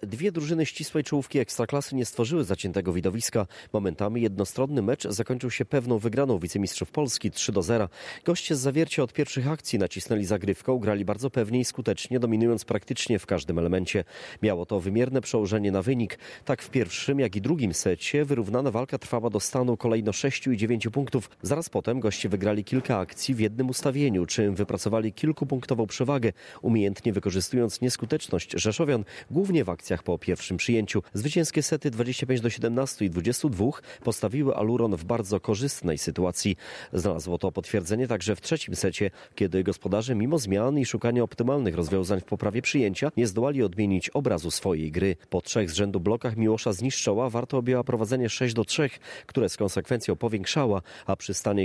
Dwie drużyny ścisłej czołówki Ekstraklasy nie stworzyły zaciętego widowiska. Momentami jednostronny mecz zakończył się pewną wygraną wicemistrzów Polski 3-0. Goście z Zawiercia od pierwszych akcji nacisnęli zagrywką, grali bardzo pewnie i skutecznie, dominując praktycznie w każdym elemencie. Miało to wymierne przełożenie na wynik. Tak w pierwszym, jak i drugim secie wyrównana walka trwała do stanu kolejno 6 i 9 punktów. Zaraz potem goście wygrali kilka akcji w jednym ustawieniu, czym wypracowali kilkupunktową przewagę, umiejętnie wykorzystując nieskuteczność rzeszowian, głównie w akcjach po pierwszym przyjęciu. Zwycięskie sety 25-17 i 22 postawiły Aluron w bardzo korzystnej sytuacji. Znalazło to potwierdzenie także w trzecim secie, kiedy gospodarze mimo zmian i szukania optymalnych rozwiązań w poprawie przyjęcia nie zdołali odmienić obrazu swojej gry. Po 3 z rzędu blokach Miłosza z Niszczoła Warta objęła prowadzenie 6-3, które z konsekwencją powiększała, a przy stanie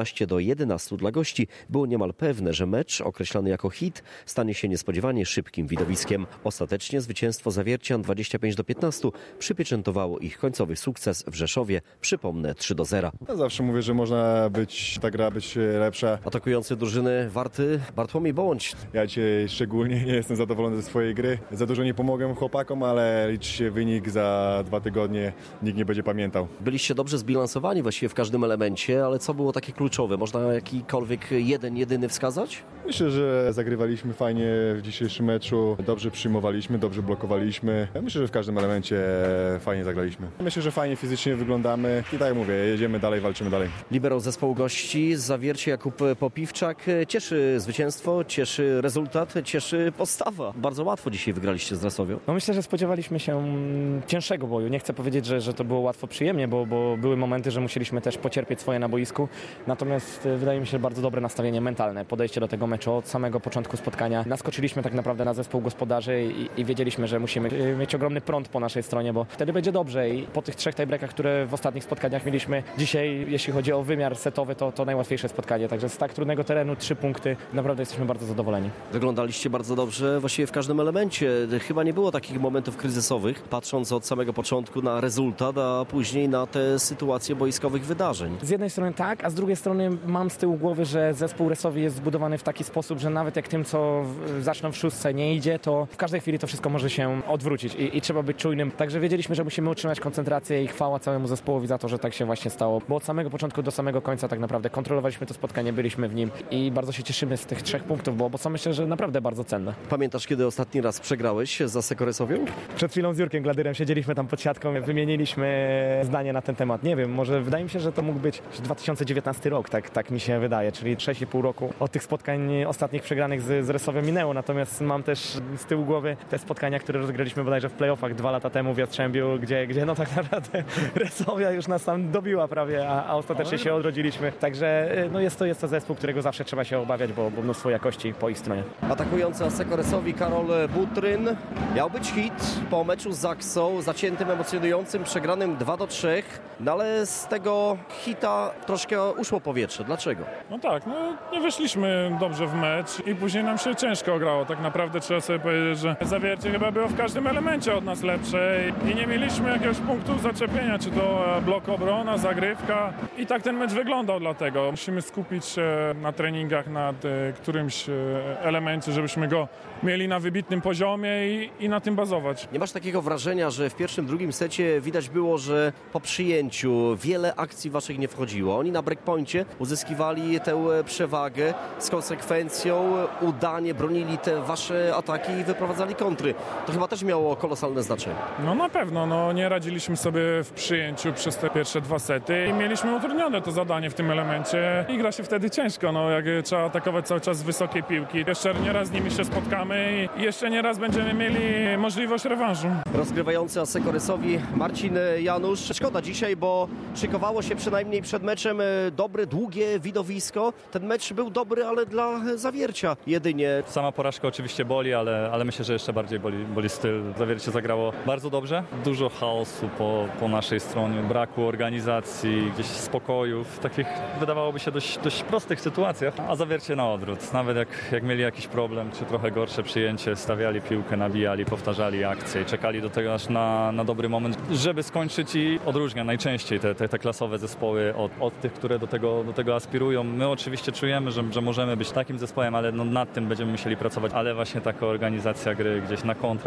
17-11 dla gości było niemal pewne, że mecz określany jako hit stanie się niespodziewanie szybkim widowiskiem. Ostatecznie zwycięstwo Zawiercian 25-15 przypieczętowało ich końcowy sukces w Rzeszowie, przypomnę 3-0. Ja zawsze mówię, że można ta gra być lepsza. Atakujący drużyny Warty Bartłomiej Bołądź. Ja dzisiaj szczególnie nie jestem zadowolony ze swojej gry. Za dużo nie pomogłem chłopakom, ale liczy się wynik za 2 tygodnie. Nikt nie będzie pamiętał. Byliście dobrze zbilansowani właściwie w każdym elemencie, ale co było takie kluczowe? Można jakikolwiek jedyny wskazać? Myślę, że zagrywaliśmy fajnie w dzisiejszym meczu. Dobrze przyjmowaliśmy, dobrze blokowaliśmy. Ja myślę, że w każdym elemencie fajnie zagraliśmy. Myślę, że fajnie fizycznie wyglądamy i tak jak mówię, jedziemy dalej, walczymy dalej. Liberał zespołu gości z Zawiercia Jakub Popiwczak. Cieszy zwycięstwo, cieszy rezultat, cieszy postawa. Bardzo łatwo dzisiaj wygraliście z Rzeszowią. No myślę, że spodziewaliśmy się cięższego boju. Nie chcę powiedzieć, że to było łatwo przyjemnie, bo były momenty, że musieliśmy też pocierpieć swoje na boisku. Natomiast wydaje mi się, że bardzo dobre nastawienie mentalne, podejście do tego meczu od samego początku spotkania. Naskoczyliśmy tak naprawdę na zespół gospodarzy i wiedzieliśmy, że musimy mieć ogromny prąd po naszej stronie, bo wtedy będzie dobrze i po tych 3 tiebreakach, które w ostatnich spotkaniach mieliśmy dzisiaj, jeśli chodzi o wymiar setowy, to najłatwiejsze spotkanie. Także z tak trudnego terenu 3 punkty, naprawdę jesteśmy bardzo zadowoleni. Wyglądaliście bardzo dobrze właściwie w każdym elemencie. Chyba nie było takich momentów kryzysowych, patrząc od samego początku na rezultat, a później na te sytuacje boiskowych wydarzeń. Z jednej strony tak, a z drugiej strony mam z tyłu głowy, że zespół Rzeszowi jest zbudowany w taki sposób, że nawet jak tym, co zaczną w 6 nie idzie, to w każdej chwili to wszystko może się odwrócić i trzeba być czujnym. Także wiedzieliśmy, że musimy utrzymać koncentrację i chwała całemu zespołowi za to, że tak się właśnie stało, bo od samego początku do samego końca tak naprawdę kontrolowaliśmy to spotkanie, byliśmy w nim i bardzo się cieszymy z tych 3 punktów, bo są myślę, że naprawdę bardzo cenne. Pamiętasz, kiedy ostatni raz przegrałeś za Sekoresowią? Przed chwilą z Jurkiem Gladyrem siedzieliśmy tam pod siatką, wymieniliśmy zdanie na ten temat. Nie wiem, może wydaje mi się, że to mógł być 2019 rok, tak mi się wydaje, czyli 6,5 roku od tych spotkań ostatnich przegranych z Rzeszowią minęło, natomiast mam też z tyłu głowy te spotkania, które rozgraliśmy bodajże w playoffach 2 lata temu w Jastrzębiu, gdzie no tak naprawdę Rzeszowia już nas tam dobiła prawie, a ostatecznie się odrodziliśmy. Także no jest to zespół, którego zawsze trzeba się obawiać, bo mnóstwo jakości po ich stronie. Atakujący Asekoresowi Karol Butryn. Miał być hit po meczu z Zaksą, zaciętym, emocjonującym, przegranym 2-3, no ale z tego hita troszkę uszło powietrze. Dlaczego? No tak, nie weszliśmy dobrze w mecz i później nam się ciężko grało. Tak naprawdę trzeba sobie powiedzieć, że Zawiercie chyba było w każdym elemencie od nas lepsze i nie mieliśmy jakiegoś punktu zaczepienia, czy to blok obrona, zagrywka i tak ten mecz wyglądał dlatego. Musimy skupić się na treningach nad którymś elemencie, żebyśmy go mieli na wybitnym poziomie i na tym bazować. Nie masz takiego wrażenia, że w pierwszym, drugim secie widać było, że po przyjęciu wiele akcji waszych nie wchodziło. Oni na breakpoincie uzyskiwali tę przewagę z konsekwencją, udanie bronili te wasze ataki i wyprowadzali kontry. To chyba też miało kolosalne znaczenie. No na pewno, nie radziliśmy sobie w przyjęciu przez te pierwsze 2 sety i mieliśmy utrudnione to zadanie w tym elemencie i gra się wtedy ciężko, jak trzeba atakować cały czas z wysokiej piłki. Jeszcze nieraz z nimi się spotkamy i jeszcze nieraz będziemy mieli możliwość rewanżu. Rozgrywający Asekoresowi Marcin Janusz. Szkoda dzisiaj, bo szykowało się przynajmniej przed meczem dobre, długie widowisko. Ten mecz był dobry, ale dla Zawiercia jedynie. Sama porażka oczywiście boli, ale myślę, że jeszcze bardziej boli styl. Zawiercie zagrało bardzo dobrze. Dużo chaosu po naszej stronie, braku organizacji, gdzieś spokoju w takich, wydawałoby się, dość prostych sytuacjach, a Zawiercie na odwrót. Nawet jak mieli jakiś problem, czy trochę gorsze przyjęcie, stawiali piłkę, nabijali, powtarzali akcję i czekali do tego aż na dobry moment, żeby skończyć i odróżnia najczęściej te klasowe zespoły od tych, które do tego aspirują. My oczywiście czujemy, że możemy być takim zespołem, ale nad tym będziemy musieli pracować, ale właśnie taka organizacja gry gdzieś na kontrach szczególnie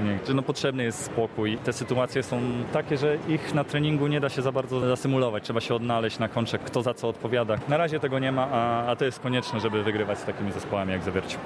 głównie, że potrzebny jest spokój. Te sytuacje są takie, że ich na treningu nie da się za bardzo zasymulować. Trzeba się odnaleźć na kontrze, kto za co odpowiada. Na razie tego nie ma, a to jest konieczne, żeby wygrywać z takimi zespołami jak Zawiercie.